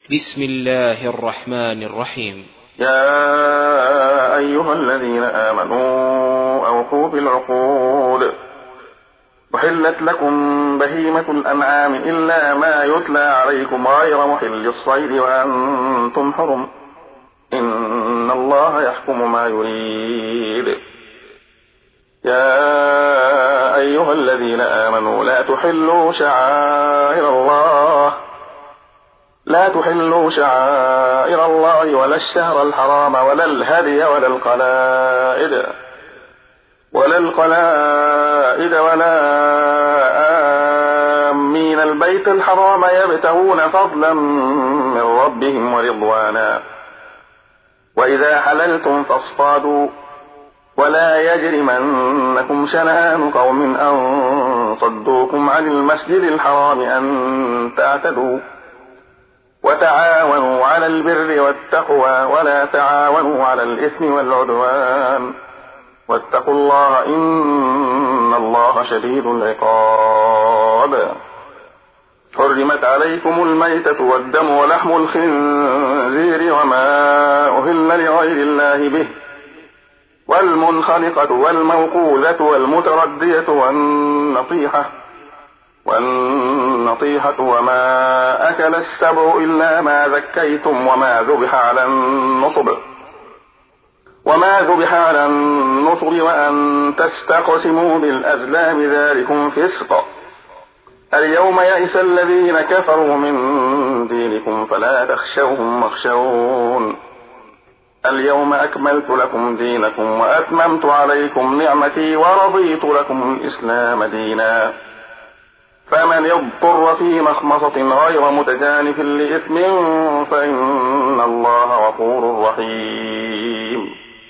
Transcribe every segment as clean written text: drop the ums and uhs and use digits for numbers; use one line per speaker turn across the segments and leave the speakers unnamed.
بسم الله الرحمن الرحيم.
يا أيها الذين آمنوا أوفوا بالعقود، أحلت لكم بهيمة الأنعام إلا ما يتلى عليكم غير محل الصيد وأنتم حرم، إن الله يحكم ما يريد. يا أيها الذين آمنوا لا تحلوا شعائر الله ولا الشهر الحرام ولا الهدي ولا القلائد ولا آمين البيت الحرام يبتغون فضلا من ربهم ورضوانا، وإذا حللتم فاصطادوا، ولا يجرمنكم شنآن قوم أن صدوكم عن المسجد الحرام أن تعتدوا، وتعاونوا على البر والتقوى ولا تعاونوا على الإثم والعدوان، واتقوا الله إن الله شديد العقاب. حرمت عليكم الميتة والدم ولحم الخنزير وما أهل لغير الله به، والمنخنقة والموقوذة والمتردية والنطيحة وما أكل السبع إلا ما ذكيتم وما ذبح على النصب وأن تستقسموا بالأزلام ذلكم فسق. اليوم يئس الذين كفروا من دينكم فلا تخشوهم واخشون. اليوم أكملت لكم دينكم وأتممت عليكم نعمتي ورضيت لكم الإسلام دينا، فمن يضطر في مخمصة غير متجانف لإثم فإن الله غفور رحيم.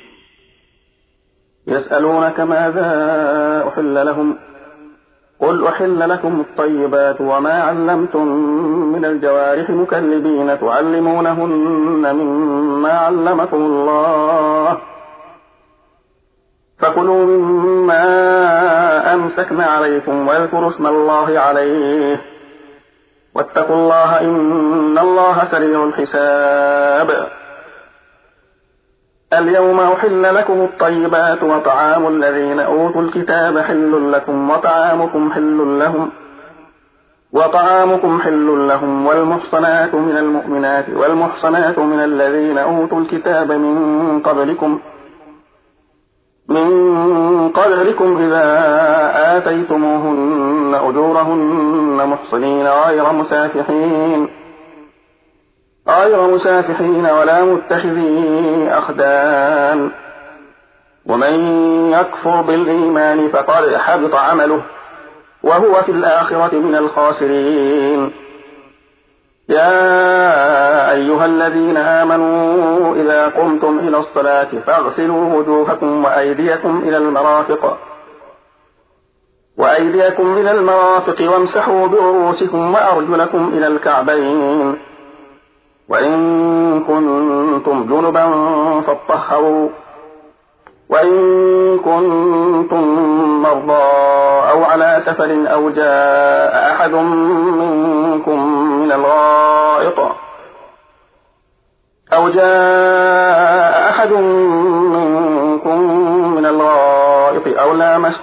يسألونك ماذا أحل لهم، قل أحل لكم الطيبات وما علمتم من الجوارح مكلبين تعلمونهن مما علمكم الله، فكلوا مما أمسكن عليكم واذكروا اسم الله عليه، واتقوا الله إن الله سريع الحساب. اليوم أحل لكم الطيبات وطعام الذين أوتوا الكتاب حل لكم وطعامكم حل لهم، والمحصنات من المؤمنات والمحصنات من الذين أوتوا الكتاب من قبلكم إذا آتيتموهن أجورهن محصنين غير مسافحين ولا متخذي أخدان، ومن يكفر بالإيمان فقد حبط عمله وهو في الآخرة من الخاسرين. يا أيها الذين آمنوا إذا قمتم إلى الصلاة فاغسلوا وجوهكم وأيديكم إلى المرافق وامسحوا برؤوسكم وأرجلكم إلى الكعبين، وإن كنتم جنبا فاطهروا، وإن كنتم مرضى أو على سفر أو جاء أحد منكم من الغائط أو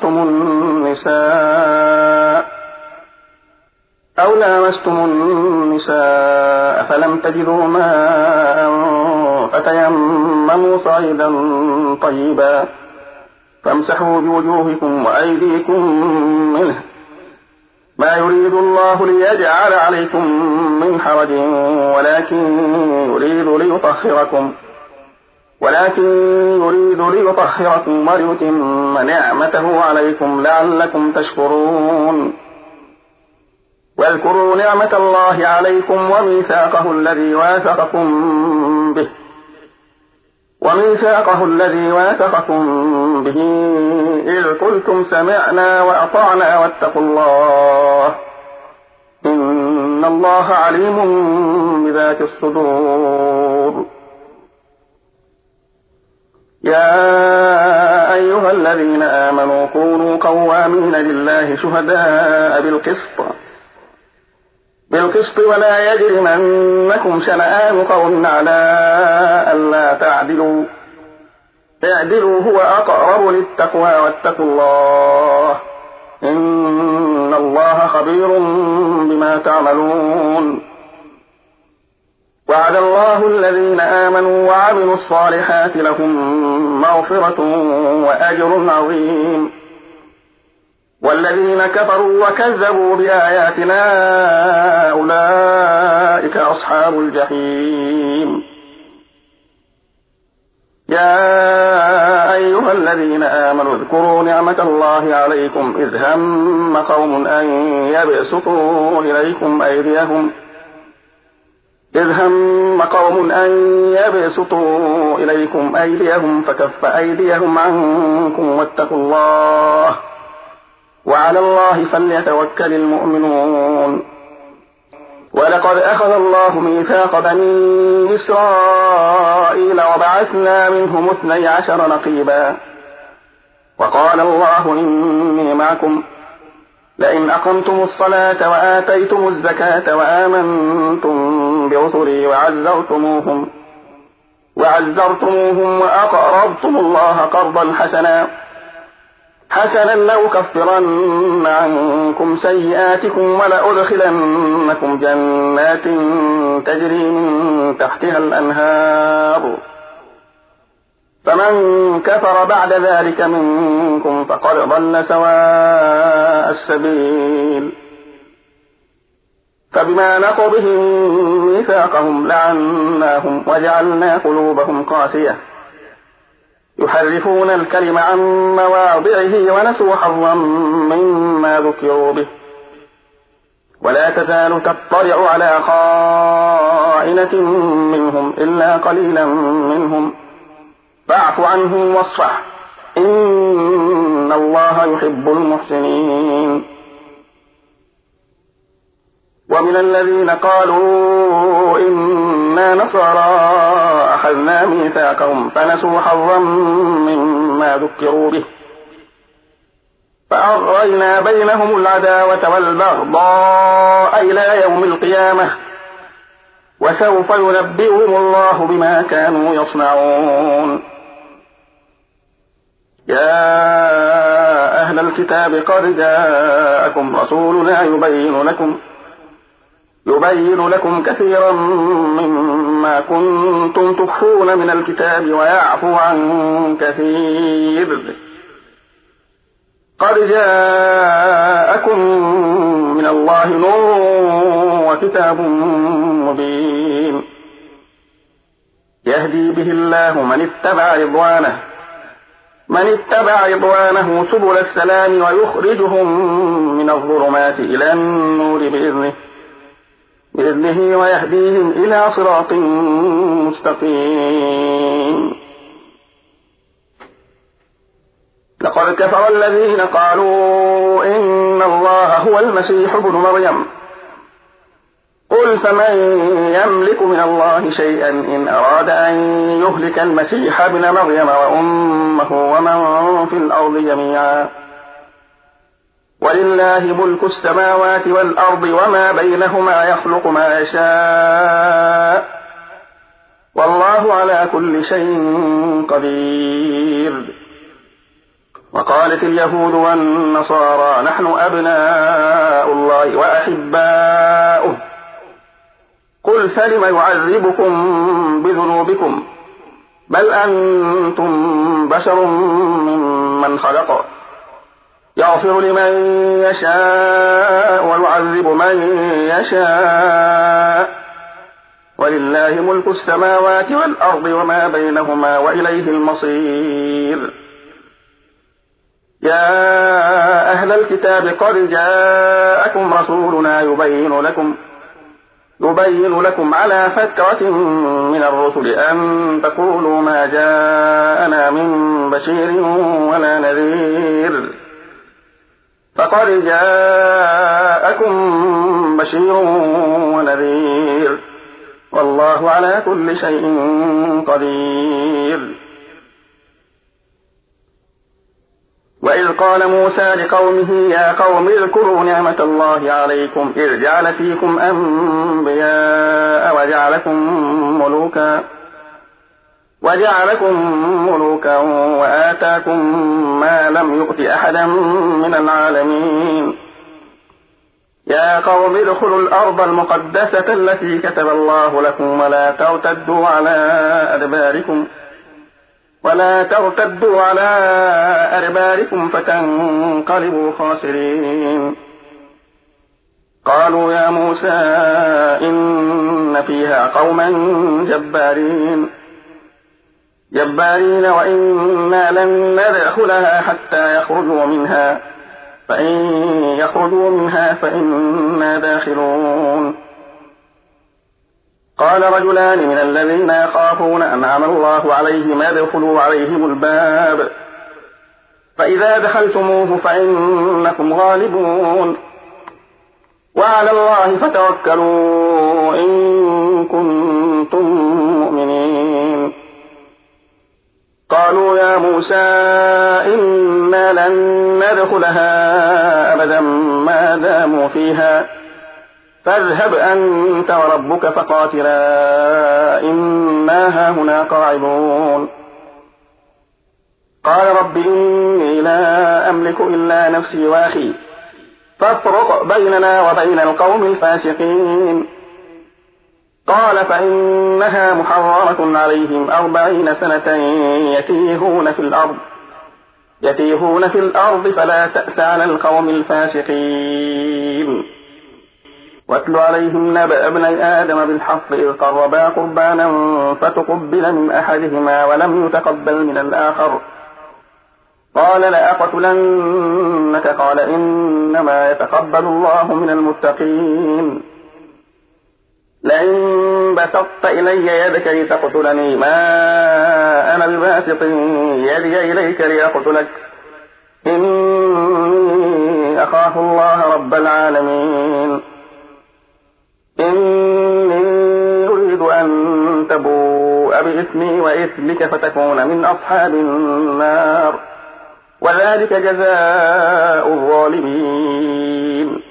لامستم النساء فلم تجدوا ماء فتيمموا صعيدا طيبا فامسحوا بوجوهكم وأيديكم منه، ما يريد الله ليجعل عليكم من حرج ولكن يريد ليطهركم وليتم نعمته عليكم لعلكم تشكرون. واذكروا نعمة الله عليكم وميثاقه الذي واثقكم به إذ قلتم سمعنا وأطعنا واتقوا الله إن الله عليم بذات الصدور. يا أيها الذين آمنوا كونوا قوامين لله شهداء بالقسط بالقسط ولا يجرمنكم شنآن قوم على ألا تعدلوا اعدلوا هو أقرب للتقوى واتقوا الله إن الله خبير بما تعملون. وعد الله الذين آمنوا وعملوا الصالحات لهم مغفرة وأجر عظيم. والذين كفروا وكذبوا بآياتنا أولئك أصحاب الجحيم. يا أيها الذين آمنوا اذكروا نعمة الله عليكم إذ هم قوم أن يبسطوا إليكم أيديهم فكف أيديهم عنكم واتقوا الله وعلى الله فليتوكل المؤمنون. ولقد أخذ الله ميثاق بني إسرائيل وبعثنا منهم 12 نقيبا وقال الله إني معكم لئن أقمتم الصلاة وآتيتم الزكاة وآمنتم برسلي وعزرتموهم وأقرضتم الله قرضا حسنا لأكفرن عنكم سيئاتكم ولأدخلنكم جنات تجري من تحتها الأنهار فمن كفر بعد ذلك منكم فقد ضل سواء السبيل. فبما نقضهم ميثاقهم لعناهم وجعلنا قلوبهم قاسية يحرفون الكلم عن مواضعه ونسوا حظا مما ذكروا به ولا تزال تطلع على خائنة منهم إلا قليلا منهم فاعف عنهم واصفح إن الله يحب المحسنين. ومن الذين قالوا إنا نصارى أخذنا ميثاقهم فنسوا حظا مما ذكروا به فأغرينا بينهم العداوة والبغضاء إلى يوم القيامة وسوف ينبئهم الله بما كانوا يصنعون. يا أهل الكتاب قد جاءكم رسولنا يبين لكم كثيرا مما كنتم تخفون من الكتاب ويعفو عن كثير. قد جاءكم من الله نور وكتاب مبين يهدي به الله من اتبع رضوانه سبل السلام ويخرجهم من الظلمات إلى النور بإذنه ويهديهم إلى صراط مستقيم. لقد كفر الذين قالوا إن الله هو المسيح ابن مريم قل فمن يملك من الله شيئا إن أراد أن يهلك المسيح ابن مريم وأمه ومن في الأرض جميعا ولله ملك السماوات والأرض وما بينهما يخلق ما يشاء والله على كل شيء قدير. وقالت اليهود والنصارى نحن أبناء الله وأحباؤه قل فلم يعذبكم بذنوبكم بل أنتم بشر ممن خلق يغفر لمن يشاء ويعذب من يشاء ولله ملك السماوات والأرض وما بينهما وإليه المصير. يا أهل الكتاب قد جاءكم رسولنا يبين لكم على فترة من الرسل أن تقولوا ما جاءنا من بشير ولا نذير فقد جاءكم بشير ونذير والله على كل شيء قدير. وإذ قال موسى لقومه يا قوم اذكروا نعمة الله عليكم إذ جعل فيكم أنبياء وجعلكم ملوكا وآتاكم ما لم يؤت أحدا من العالمين يا قوم ادخلوا الأرض المقدسة التي كتب الله لكم ولا ترتدوا على أدباركم فتنقلبوا خاسرين قالوا يا موسى إن فيها قوما جبارين وإنا لن ندخلها حتى يخرجوا منها فإن يخرجوا منها فإنا داخلون قال رجلان من الذين يخافون أنعم الله عليهم ادخلوا عليهم الباب فإذا دخلتموه فإنكم غالبون وعلى الله فتوكلوا إن كنتم مؤمنين قالوا يا موسى إنا لن ندخلها أبدا ما داموا فيها فاذهب أنت وربك فقاتلا إنا هاهنا قاعدون قال رب إني لا أملك إلا نفسي وأخي فافرق بيننا وبين القوم الفاسقين قال فإنها محرمة عليهم 40 سنة يتيهون في الأرض فلا تأس على القوم الفاسقين واتل عليهم نبأ ابني آدم بالحق إذ قربا قربانا فتقبل من أحدهما ولم يتقبل من الآخر قال لأقتلنك قال إنما يتقبل الله من المتقين لئن بسطت إلي يدك لتقتلني ما أنا بباسط يدي إليك لأقتلك إني أخاف الله رب العالمين إني أريد أن تبوء بإثمي وإثمك فتكون من أصحاب النار وذلك جزاء الظالمين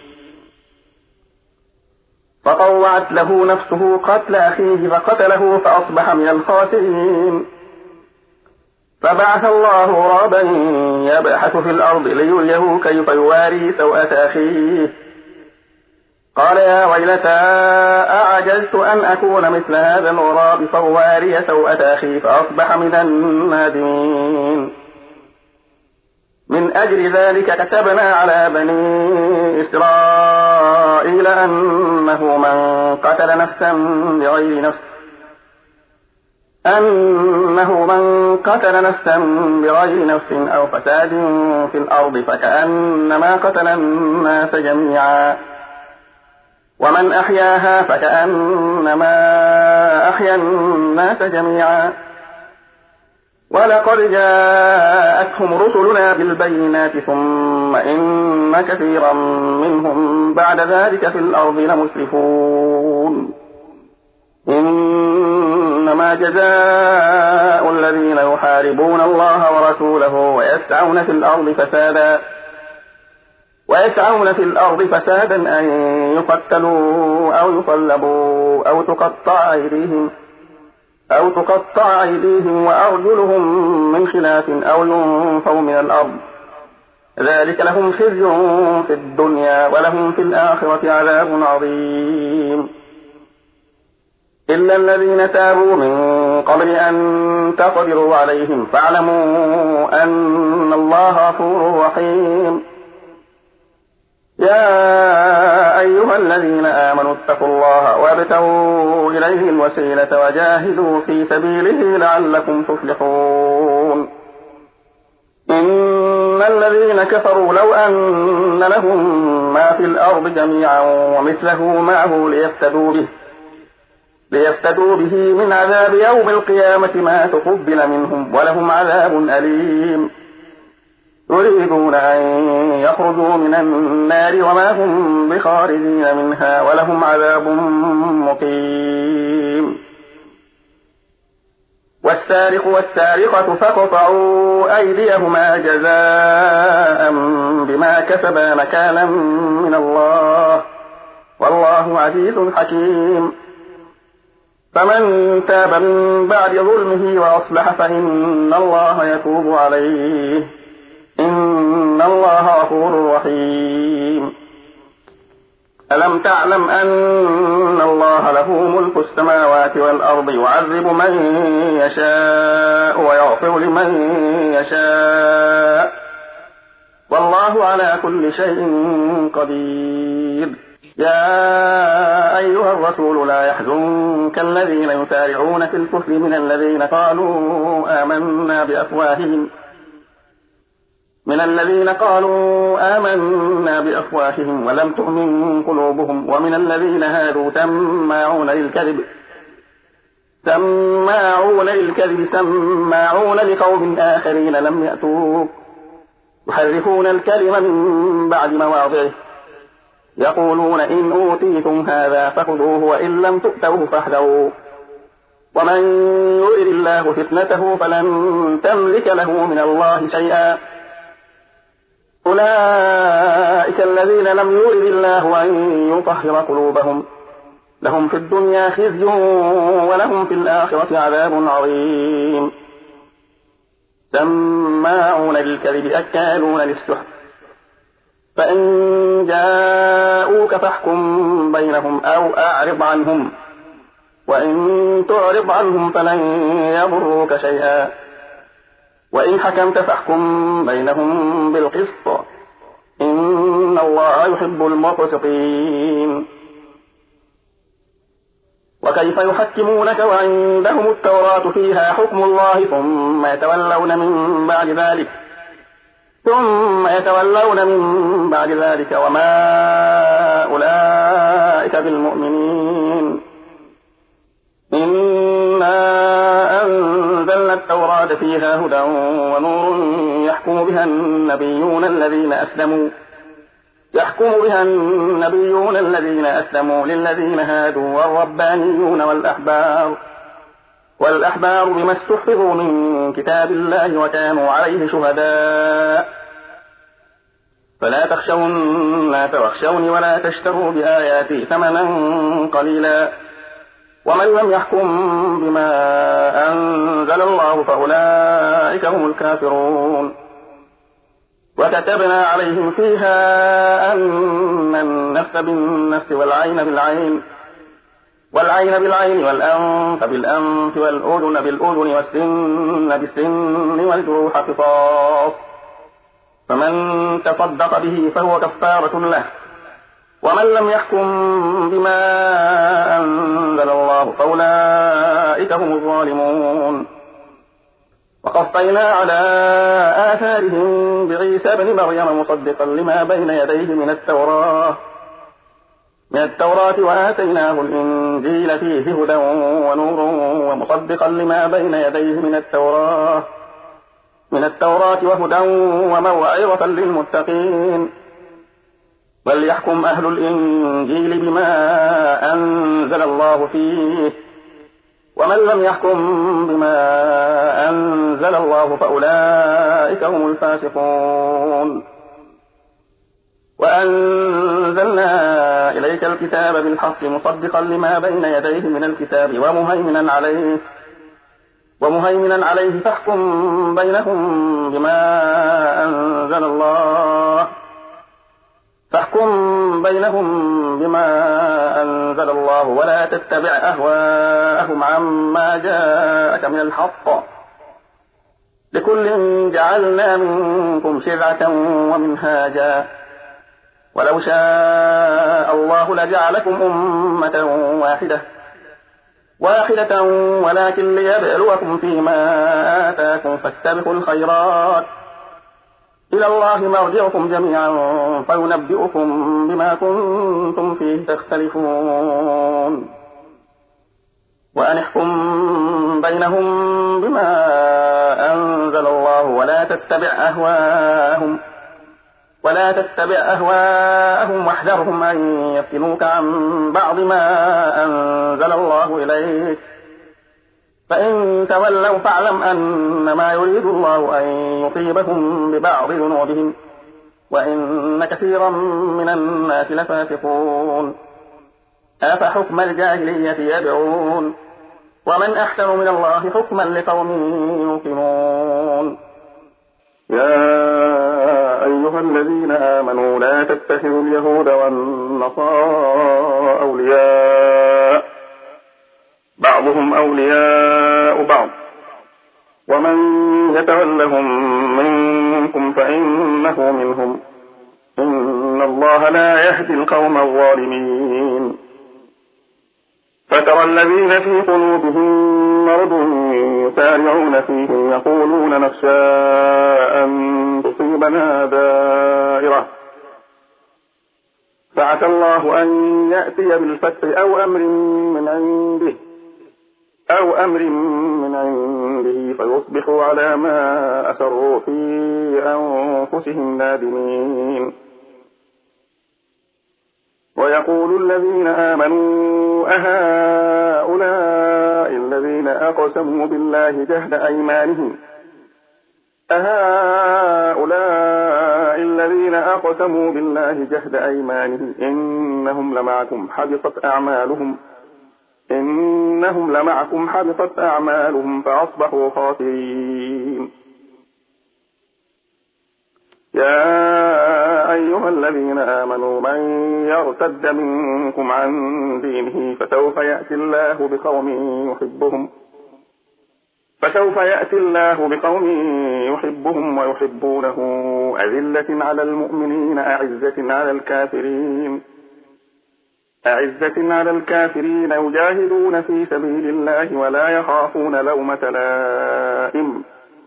فطوعت له نفسه قتل أخيه فقتله فأصبح من الخاسرين فبعث الله غرابا يبحث في الأرض ليريه كيف يواري سوءة أخيه قال يا ويلتى أعجزت أن أكون مثل هذا الغراب فواري سوءة أخي فأصبح من النادمين من أجل ذلك كتبنا على بني إسرائيل أنه من قتل نفسا بغير نفس أو فساد في الأرض فكأنما قتل الناس جميعا ومن أحياها فكأنما أحيا الناس جميعا ولقد جاءتهم رسلنا بالبينات ثم إن كثيرا منهم بعد ذلك في الأرض لمسرفون إنما جزاء الذين يحاربون الله ورسوله ويسعون في الأرض فسادا أن يقتلوا أو يصلبوا أو تقطع أيديهم وأرجلهم من خلاف أو ينفوا من الأرض ذلك لهم خزي في الدنيا ولهم في الآخرة عذاب عظيم إلا الذين تابوا من قبل أن تقدروا عليهم فاعلموا أن الله غفور رحيم يا أيها الذين آمنوا اتقوا الله وابتغوا إليه الوسيلة وجاهدوا في سبيله لعلكم تفلحون إن الذين كفروا لو أن لهم ما في الأرض جميعا ومثله معه ليفتدوا به من عذاب يوم القيامة ما تقبل منهم ولهم عذاب أليم يريدون أن يخرجوا من النار وما هم بخارجين منها ولهم عذاب مقيم والسارق والسارقة فاقطعوا أيديهما جزاء بما كسبا نكالا من الله والله عزيز حكيم. فمن تاب من بعد ظلمه وأصلح فإن الله يتوب عليه إن الله غفور رحيم. ألم تعلم أن الله له ملك السماوات والأرض يعذب من يشاء ويغفر لمن يشاء والله على كل شيء قدير. يا أيها الرسول لا يحزنك الذين يسارعون في الكفر من الذين قالوا آمنا بأفواههم ولم تؤمن قلوبهم ومن الذين هادوا سماعون للكذب سماعون لقوم آخرين لم يأتوك يحرفون الكلم من بعد مواضعه يقولون إن أوتيتم هذا فخذوه وإن لم تؤتوه فاحذروا ومن يرد الله فتنته فلن تملك له من الله شيئا أولئك الذين لم يرد الله أن يطهر قلوبهم لهم في الدنيا خزي ولهم في الآخرة عذاب عظيم. سماعون للكذب أكالون للسحت فإن جاءوك فاحكم بينهم أو أعرض عنهم وإن تعرض عنهم فلن يضروك شيئا وإن حكمت فاحكم بينهم بالقسط إن الله يحب المقسطين. وكيف يحكمونك وعندهم التوراة فيها حكم الله ثم يتولون من بعد ذلك وما أولئك بالمؤمنين. إنا أنزلنا التوراة فيها هدى ونور يحكم بها النبيون الذين أسلموا للذين هادوا والربانيون والأحبار بما استحفظوا من كتاب الله وكانوا عليه شهداء فلا تخشوا الناس واخشوني ولا تشتروا بآياتي ثمنا قليلا ومن لم يحكم بما أنزل الله فأولئك هم الكافرون. وكتبنا عليهم فيها أن النفس بالنفس والعين بالعين والأنف بالأنف والأذن بالأذن والسن بالسن والجروح قصاص فمن تصدق به فهو كفارة له ومن لم يحكم بما أنزل الله فأولئك هم الظالمون. وقفينا على آثارهم بعيسى بن مريم مصدقا لما بين يديه من التوراة وآتيناه الإنجيل فيه هدى ونور ومصدقا لما بين يديه من التوراة وهدى وموعظة للمتقين. وليحكم أهل الإنجيل بما أنزل الله فيه ومن لم يحكم بما أنزل الله فأولئك هم الفاسقون. وأنزلنا إليك الكتاب بالحق مصدقا لما بين يديه من الكتاب ومهيمنا عليه فاحكم بينهم بما أنزل الله ولا تتبع أهواءهم عما جاءك من الحق لكل جعلنا منكم شرعة ومنهاجا ولو شاء الله لجعلكم أمة واحدة ولكن ليبلوكم فيما آتاكم فاستبقوا الخيرات إلى الله مرجعكم جميعا فينبئكم بما كنتم فيه تختلفون. وأن احكم بينهم بما أنزل الله ولا تتبع أهواءهم واحذرهم أن يفتنوك عن بعض ما أنزل الله إليك فإن تولوا فاعلم أنما يريد الله أن يصيبهم ببعض ذنوبهم وإن كثيرا من الناس لفاسقون أفحكم الجاهلية يبغون ومن أحسن من الله حكما لقوم يوقنون.
يا أيها الذين آمنوا لا تتخذوا اليهود والنصارى أولياء بعضهم أولياء بعض ومن يتولهم منكم فإنه منهم إن الله لا يهدي القوم الظالمين. فترى الذين في قلوبهم مرض يسارعون فيهم يقولون نخشى أن تصيبنا دائرة فعسى الله أن يأتي بالفتح أو أمر من عنده فيصبحوا على ما أسروا في أنفسهم نادمين. ويقول الذين آمنوا أهؤلاء الذين أقسموا بالله جهد أيمانهم إنهم لمعكم حبطت أعمالهم فأصبحوا خاسرين. يا أيها الذين آمنوا من يرتد منكم عن دينه فسوف يأتي الله بقوم يحبهم ويحبونه أذلة على المؤمنين أعزة على الكافرين يجاهدون في سبيل الله ولا يخافون لومة لائم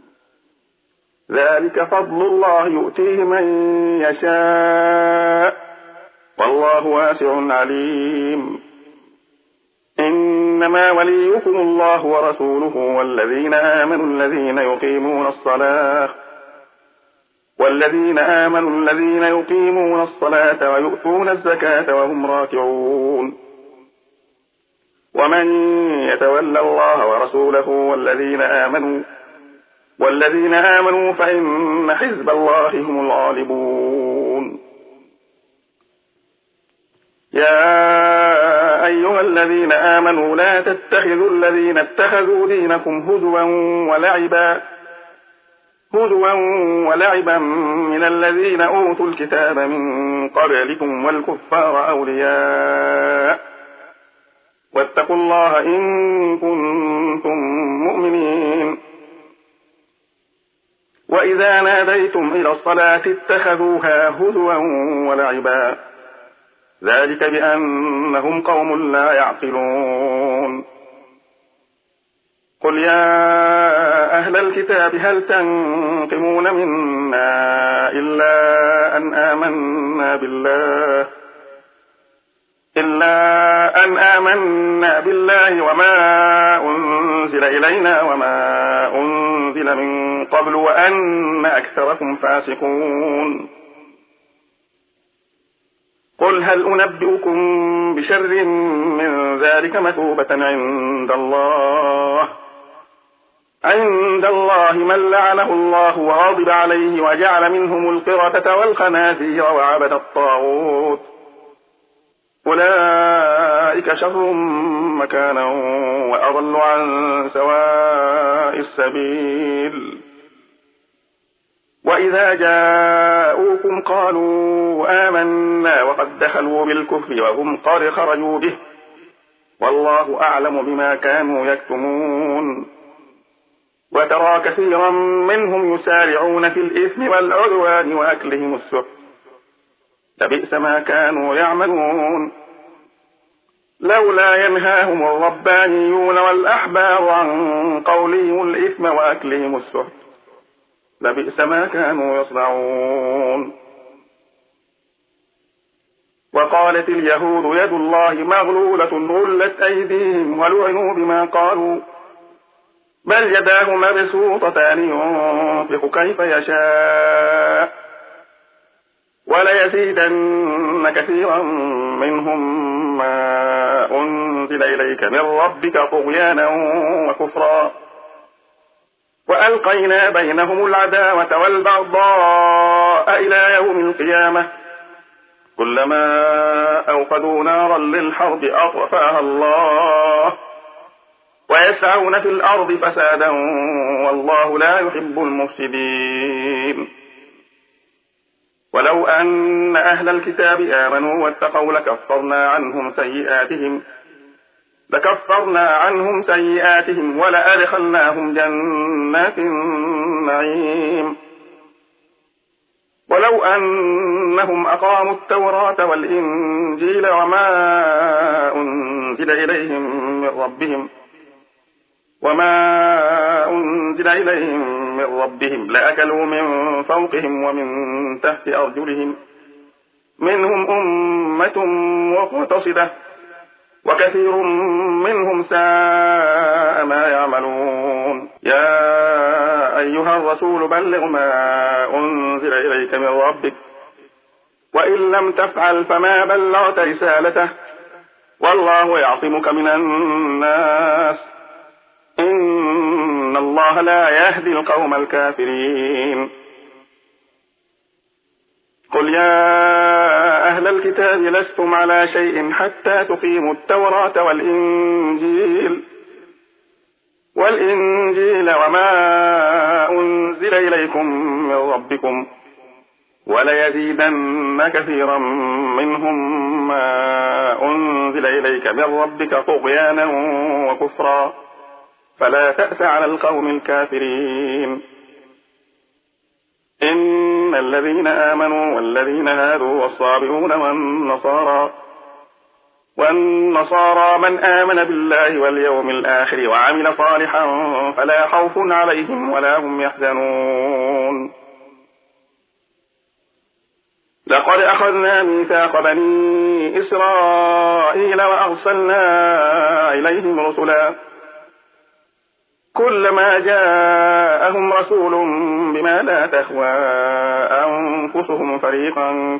ذلك فضل الله يؤتيه من يشاء والله واسع عليم. إنما وليكم الله ورسوله والذين آمنوا الذين يقيمون الصلاة ويؤتون الزكاة وهم راكعون. ومن يتولى الله ورسوله والذين آمنوا فإن حزب الله هم الغالبون. يا أيها الذين آمنوا لا تتخذوا الذين اتخذوا دينكم هزوا ولعبا من الذين أوتوا الكتاب من قبلكم والكفار أولياء واتقوا الله إن كنتم مؤمنين. وإذا ناديتم إلى الصلاة اتخذوها هزوا ولعبا ذلك بأنهم قوم لا يعقلون. قل يا أهل الكتاب هل تنقمون منا إلا أن آمنا بالله وما أنزل إلينا وما أنزل من قبل وأن أكثركم فاسقون. قل هل أنبئكم بشر من ذلك مثوبة عند الله من لعنه الله وغضب عليه وجعل منهم القردة والخنازير وعبد الطاغوت أولئك شر مكانا وأضل عن سواء السبيل. وإذا جاءوكم قالوا آمنا وقد دخلوا بالكفر وهم قد خرجوا به والله أعلم بما كانوا يكتمون. وترى كثيرا منهم يسارعون في الإثم والعدوان وأكلهم السحت لبئس ما كانوا يعملون. لولا ينهاهم الربانيون والأحبار عن قولهم الإثم وأكلهم السحت لبئس ما كانوا يصنعون. وقالت اليهود يد الله مغلولة غلت أيديهم ولعنوا بما قالوا بل يداه مبسوطتان ينفق كيف يشاء وليزيدن كثيرا منهم ما أنزل إليك من ربك طغيانا وكفرا وألقينا بينهم العداوة والبغضاء إلى يوم القيامة كلما أوقدوا نارا للحرب أطفأها الله ويسعون في الأرض فسادا والله لا يحب المفسدين ولو أن أهل الكتاب آمنوا واتقوا لكفرنا عنهم سيئاتهم ولأدخلناهم جنات النعيم ولو أنهم أقاموا التوراة والإنجيل وما أنزل إليهم من ربهم لأكلوا من فوقهم ومن تحت أرجلهم منهم أمة مقتصدة وكثير منهم ساء ما يعملون يا أيها الرسول بلغ ما أنزل إليك من ربك وإن لم تفعل فما بلغت رسالته والله يعصمك من الناس إن الله لا يهدي القوم الكافرين قل يا أهل الكتاب لستم على شيء حتى تقيموا التوراة والإنجيل وما أنزل إليكم من ربكم وليزيدن كثيرا منهم ما أنزل إليك من ربك طغيانا وكفرا فلا تأس على القوم الكافرين إن الذين آمنوا والذين هادوا والصابئون والنصارى من آمن بالله واليوم الآخر وعمل صالحا فلا خوف عليهم ولا هم يحزنون لقد أخذنا ميثاق بني إسرائيل وأرسلنا إليهم رسلا كلما جاءهم رسول بما لا تهوى أنفسهم فريقا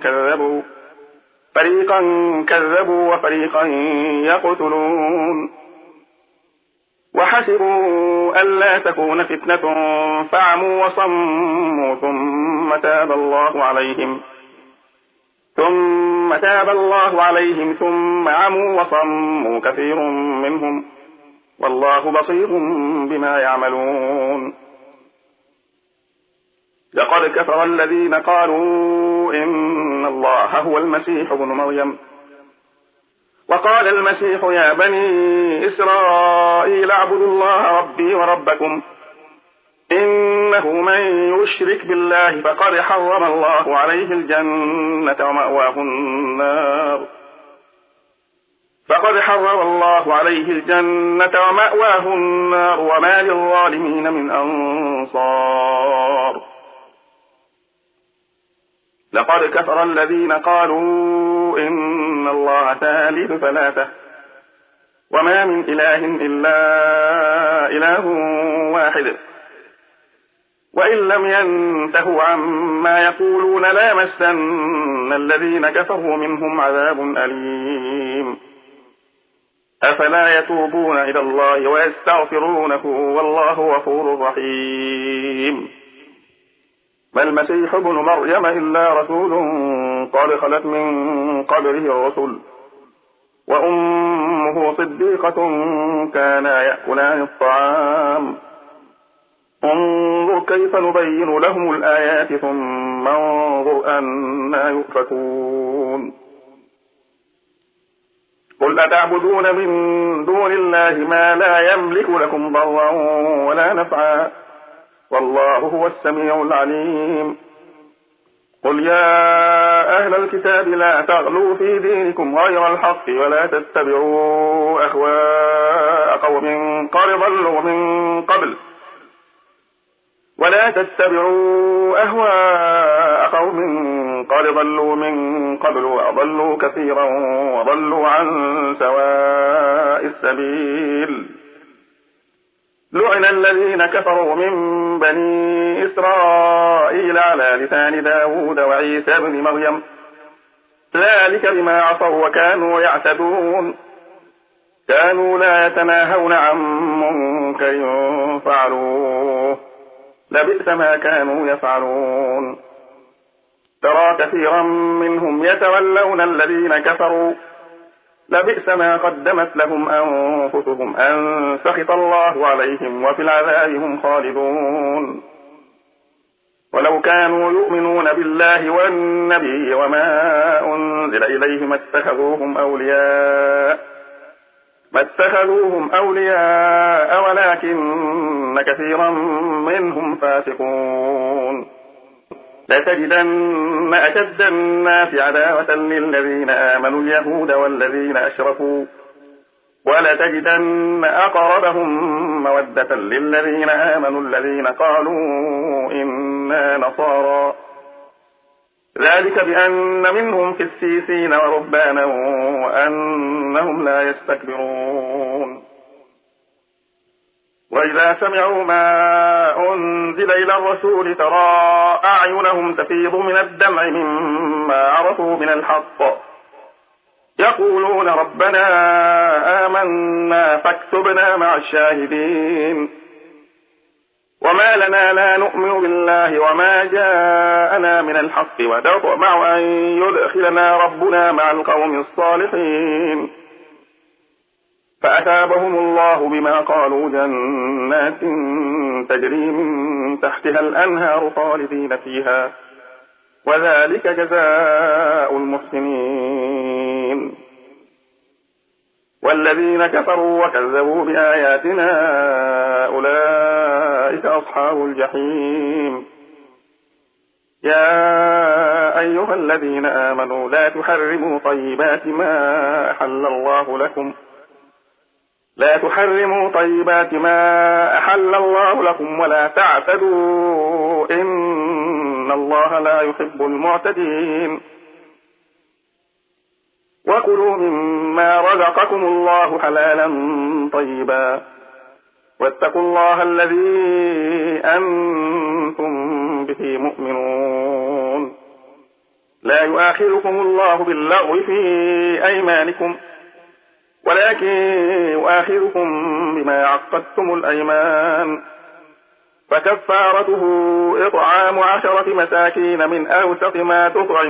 كذبوا وفريقا يقتلون وحسبوا ألا تكون فتنة فعموا وصموا ثم تاب الله عليهم ثم عموا وصموا كثير منهم والله بصير بما يعملون لقد كفر الذين قالوا إن الله هو المسيح ابن مريم وقال المسيح يا بني إسرائيل اعبدوا الله ربي وربكم إنه من يشرك بالله فقد حرم الله عليه الجنة ومأواه النار وما للظالمين من أنصار لقد كفر الذين قالوا إن الله ثالث ثلاثة وما من إله إلا إله واحد وإن لم ينتهوا عما يقولون لامسن الذين كفروا منهم عذاب أليم أفلا يتوبون إلى الله ويستغفرونه والله غفور رحيم ما المسيح ابن مريم إلا رسول قد خلت من قبله الرسل وأمه صديقة كانا يأكلان الطعام انظر كيف نبين لهم الآيات ثم انظر أنا يؤفكون قل أتعبدون من دون الله ما لا يملك لكم ضرا ولا نفعا والله هو السميع العليم قل يا أهل الكتاب لا تغلوا في دينكم غير الحق ولا تتبعوا أهواء قوم قد ضلوا من قبل وأضلوا كثيرا وضلوا عن سواء السبيل لعن الذين كفروا من بني إسرائيل على لسان داود وعيسى بن مريم ذلك بما عصوا وكانوا يعتدون كانوا لا يتناهون عن منكر فعلوه لبئس ما كانوا يفعلون ترى كثيرا منهم يتولون الذين كفروا لبئس ما قدمت لهم أنفسهم أن سخط الله عليهم وفي العذاب هم خالدون ولو كانوا يؤمنون بالله والنبي وما أنزل إليه ما اتخذوهم أولياء ولكن كثيرا منهم فاسقون لتجدن أشد الناس عداوة للذين آمنوا اليهود والذين أشركوا ولتجدن أقربهم مودة للذين آمنوا الذين قالوا إنا نصارى ذلك بأن منهم قسيسين ورهبانا وأنهم لا يستكبرون وإذا سمعوا ما أنزل إلى الرسول ترى أعينهم تفيض من الدمع مما عرفوا من الحق يقولون ربنا آمنا فاكتبنا مع الشاهدين وما لنا لا نؤمن بالله وما جاءنا من الحق ونطمع أن يدخلنا ربنا مع القوم الصالحين فأثابهم الله بما قالوا جنات تجري من تحتها الأنهار خالدين فيها وذلك جزاء المحسنين والذين كفروا وكذبوا بآياتنا أولئك أصحاب الجحيم يا أيها الذين آمنوا لا تحرموا طيبات ما أحل الله لكم ولا تعتدوا إن الله لا يحب المعتدين وكلوا مما رزقكم الله حلالا طيبا واتقوا الله الذي أنتم به مؤمنون لا يؤاخذكم الله باللغو في أيمانكم ولكن يؤاخذكم بما عقدتم الأيمان فكفارته إطعام 10 مساكين من أوسط ما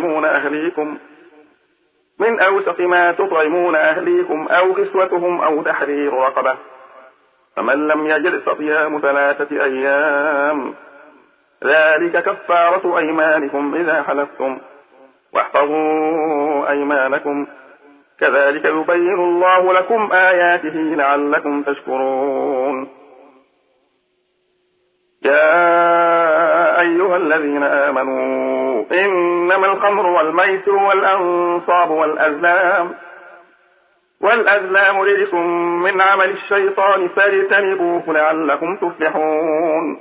تطعمون أهليكم أو كسوتهم أو تحرير رقبة فمن لم يجد فصيام 3 أيام ذلك كفارة أيمانكم إذا حلفتم واحفظوا أيمانكم كذلك يبين الله لكم آياته لعلكم تشكرون يا أيها الذين آمنوا إنما الخمر والميسر والأنصاب والأزلام رجس من عمل الشيطان فاجتنبوه لعلكم تفلحون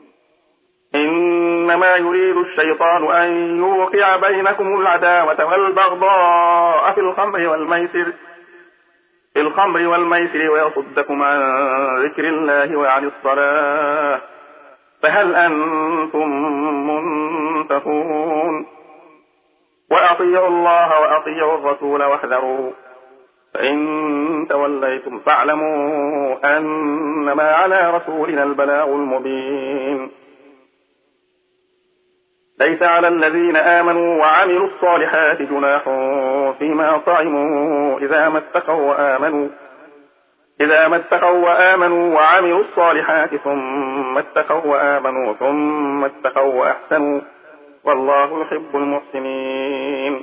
إنما يريد الشيطان أن يوقع بينكم العداوة والبغضاء في الخمر والميسر ويصدكم عن ذكر الله وعن الصلاة فهل أنتم منتهون وأطيعوا الله وأطيعوا الرسول واحذروا فإن توليتم فاعلموا أنما على رسولنا البلاغ المبين ليس على الذين آمنوا وعملوا الصالحات جناح فيما طعموا إذا ما اتقوا وآمنوا وعملوا الصالحات ثم اتقوا وآمنوا ثم اتقوا وأحسنوا والله يحب المحسنين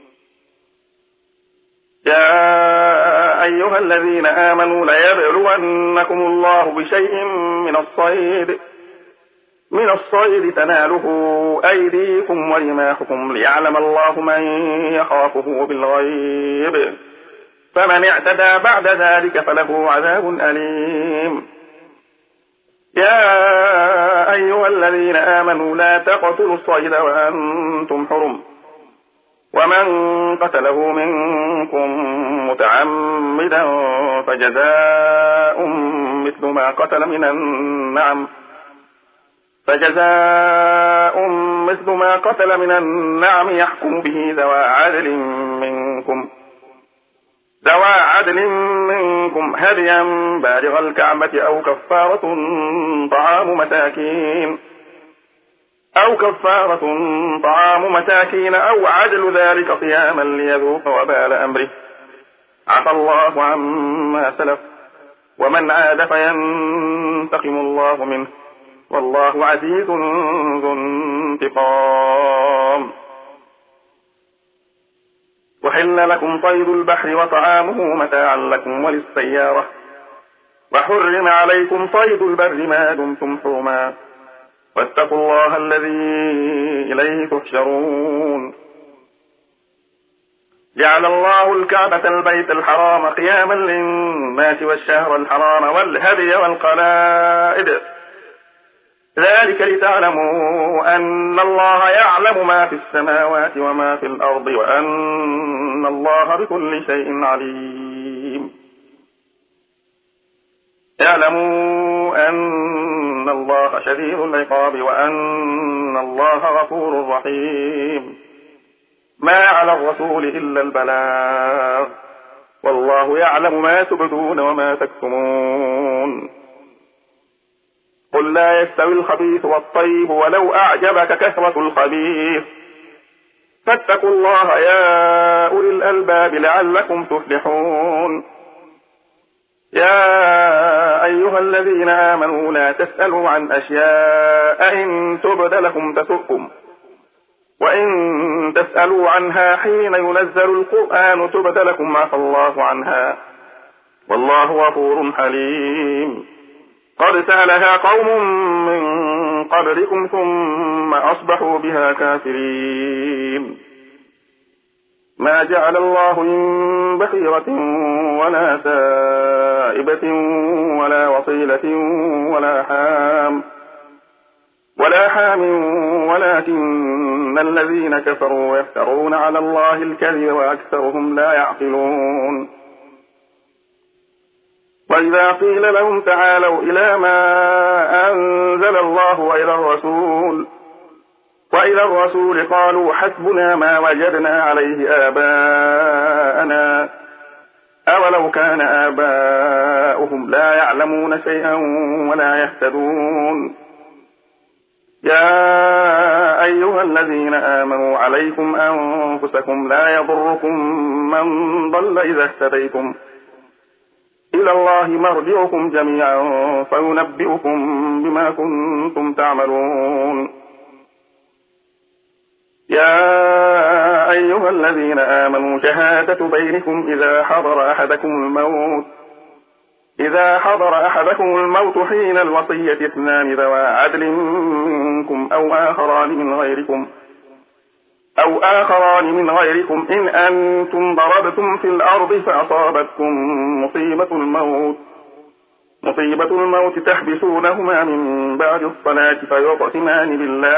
يا أيها الذين آمنوا ليبلونكم الله بشيء من الصيد تناله أيديكم ورماحكم ليعلم الله من يخافه بالغيب فمن اعتدى بعد ذلك فله عذاب أليم يا أيها الذين آمنوا لا تقتلوا الصيد وأنتم حرم ومن قتله منكم متعمدا فجزاء مثل ما قتل من النعم مثل ما قتل من النعم يحكم به ذوى عدل منكم هديا بالغ الكعبة أو كفارة طعام مساكين أو عدل ذلك صياما ليذوق وبال أمره. عفى الله عما سلف ومن عاد فينتقم الله منه والله عزيز ذو انتقام. وحل لكم صيد البحر وطعامه متاعا لكم وللسيارة وحرم عليكم صيد البر ما دمتم حرما واتقوا الله الذي إليه تحشرون. جعل الله الكعبة البيت الحرام قياما للناس والشهر الحرام والهدي والقلائد ذلك لتعلموا أن الله يعلم ما في السماوات وما في الأرض وأن الله بكل شيء عليم. اعلموا أن الله شديد العقاب وأن الله غفور رحيم. ما على الرسول إلا البلاغ والله يعلم ما تبدون وما تكتمون. قل لا يستوي الخبيث والطيب ولو أعجبك كثرة الخبيث فاتقوا الله يا أولي الألباب لعلكم تفلحون. يا أيها الذين آمنوا لا تسألوا عن أشياء إن تبد لكم تسؤكم وإن تسألوا عنها حين ينزل القرآن تبد لكم عفى الله عنها والله غفور حليم. قد سألها قوم من قبلكم ثم أصبحوا بها كافرين. ما جعل الله من بحيرة ولا سائبة ولا وصيلة ولا حام ولكن الذين كفروا يفترون على الله الكذب وأكثرهم لا يعقلون. وإذا قيل لهم تعالوا إلى ما أنزل الله وإلى الرسول قالوا حسبنا ما وجدنا عليه آباءنا أولو كان آباؤهم لا يعلمون شيئا ولا يهتدون. يا أيها الذين آمنوا عليكم أنفسكم لا يضركم من ضل إذا اهتديتم إلى الله مرجعكم جميعا فينبئكم بما كنتم تعملون. يا أيها الذين آمنوا شهادة بينكم إذا حضر أحدكم الموت حين الوصية اثنان ذوى عدل منكم أو آخران من غيركم إن أنتم ضربتم في الأرض فأصابتكم مصيبة الموت تحبسونهما من بعد الصلاة فيقسمان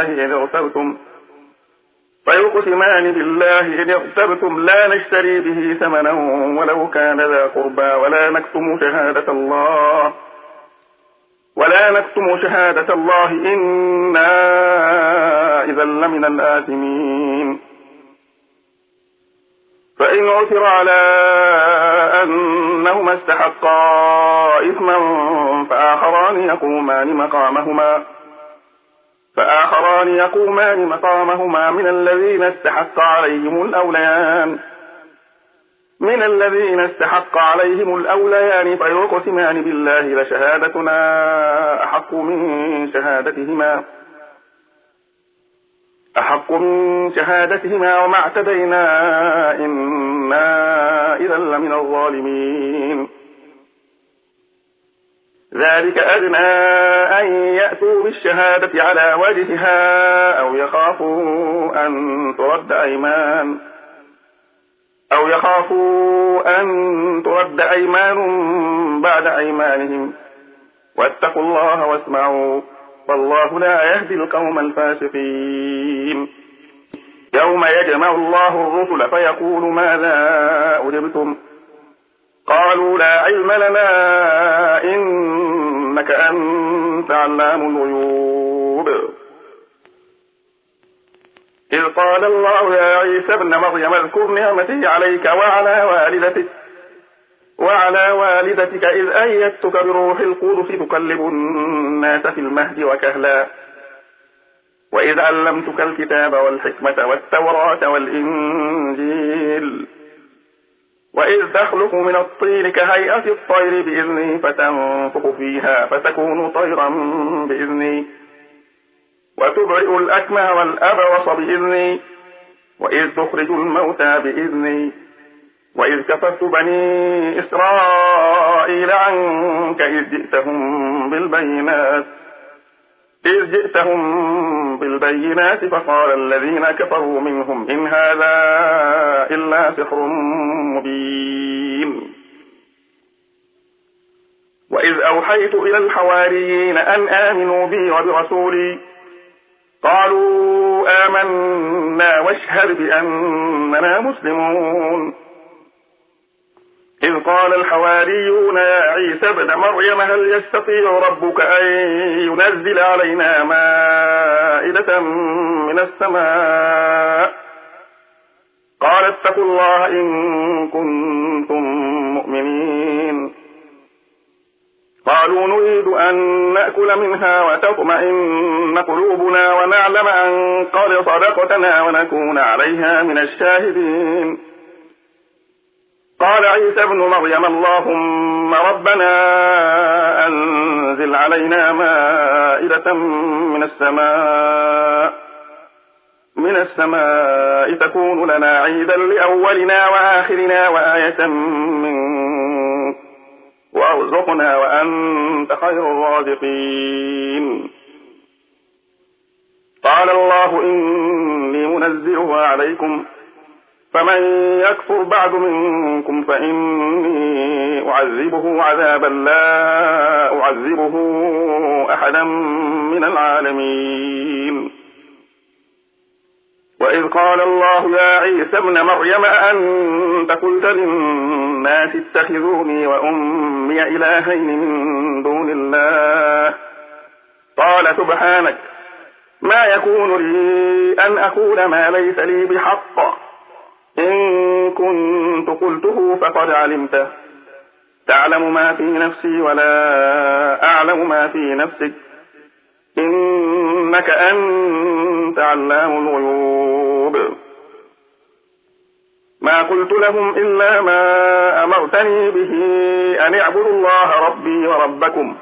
بالله إن ارتبتم لا نشتري به ثمنا ولو كان ذا قربى ولا نكتم شهادة الله إنا إذا لمن الآثمين. فإن عثر على أنهما استحقا إثما فآخران يقومان مقامهما من الذين استحق عليهم الأوليان فيقسمان بالله لشهادتنا أحق من شهادتهما وما اعتدينا إنا إذا لمن الظالمين. ذلك أدنى أن يأتوا بالشهادة على وجهها أو يخافوا أن ترد أيمان بعد أيمانهم واتقوا الله واسمعوا والله لا يهدي القوم الفاسقين. يوم يجمع الله الرسل فيقول ماذا أجبتم قالوا لا علم لنا إنك أنت علام الغيوب. إذ قال الله يا عيسى ابن مريم اذكر نعمتي عليك وعلى والدتك إذ أيدتك بروح القدس تكلم الناس في المهد وكهلا وإذ علمتك الكتاب والحكمة والتوراة والإنجيل وإذ تخلق من الطين كهيئة الطير بإذني فتنفخ فيها فتكون طيرا بإذني وتبرئ الأكمه والأبرص بإذني وإذ تخرج الموتى بإذني وإذ كففت بني إسرائيل عنك إذ جئتهم بالبينات فقال الذين كفروا منهم إن هذا إلا سحر مبين وإذ أوحيت إلى الحواريين أن آمنوا بي وبرسولي قالوا آمنا واشهد بأننا مسلمون إذ قال الحواريون يا عيسى ابن مريم هل يستطيع ربك أن ينزل علينا مائدة من السماء قال اتقوا الله إن كنتم مؤمنين قالوا نريد أن نأكل منها وتطمئن قلوبنا ونعلم أن قد صدقتنا ونكون عليها من الشاهدين قال عيسى ابن مريم اللهم ربنا أنزل علينا مائدة من السماء تكون لنا عيدا لأولنا وآخرنا وآية منك وارزقنا وأنت خير الرازقين قال الله إني منزلها عليكم فمن يكفر بعد منكم فإني أعذبه عذابا لا أعذبه أحدا من العالمين وإذ قال الله يا عيسى ابن مريم أأنت قلت للناس اتخذوني وأمي إلهين من دون الله قال سبحانك ما يكون لي أن أقول ما ليس لي بحق إن كنت قلته فقد علمته تعلم ما في نفسي ولا أعلم ما في نفسك إنك أنت علام الغيوب ما قلت لهم إلا ما أمرتني به أن اعبدوا الله ربي وربكم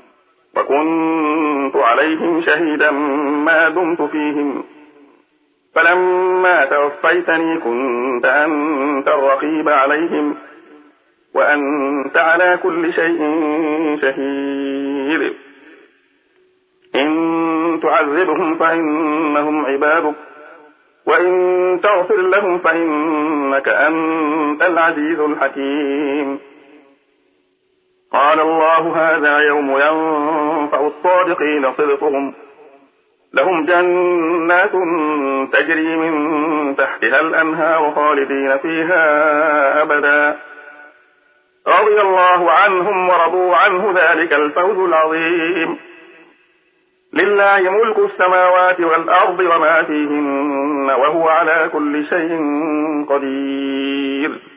وكنت عليهم شهيدا ما دمت فيهم فلما توفيتني كنت أنت الرقيب عليهم وأنت على كل شيء شهيد إن تعذبهم فإنهم عبادك وإن تغفر لهم فإنك أنت العزيز الحكيم قال الله هذا يوم ينفع الصادقين صدقهم لهم جنات تجري من تحتها الأنهار خالدين فيها أبدا رضي الله عنهم ورضوا عنه ذلك الفوز العظيم لله ملك السماوات والأرض وما فيهن وهو على كل شيء قدير